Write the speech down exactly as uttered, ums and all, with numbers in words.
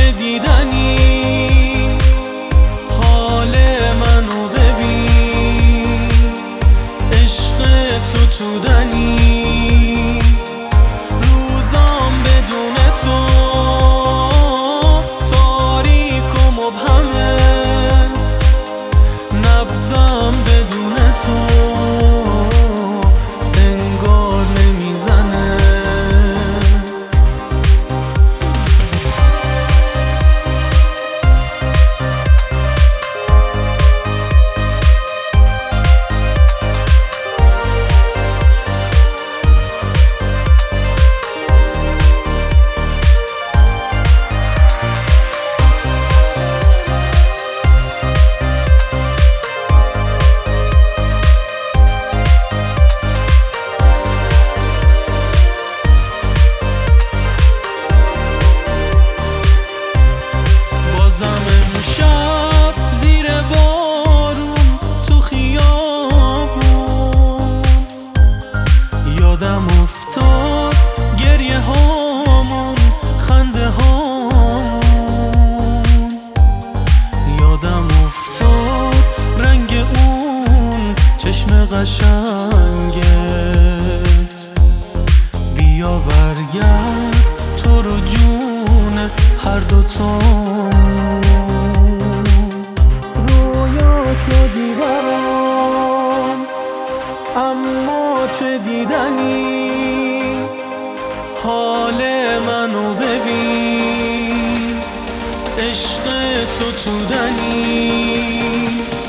چه دیدنی، حال منو ببین، عشق ستودنی، روزام بدون تو تاریک و مبهمه، نبضم بدون تو انگار نمیزنه. شب زیر بارون تو خیابون یادم افتاد گریه هامون، خنده هامون، یادم افتاد رنگ اون چشم قشنگت. بیا برگرد تو رو جون هر دوتامون، شدی برام اما چه دیدنی، حال منو ببین، عشق ستودنی.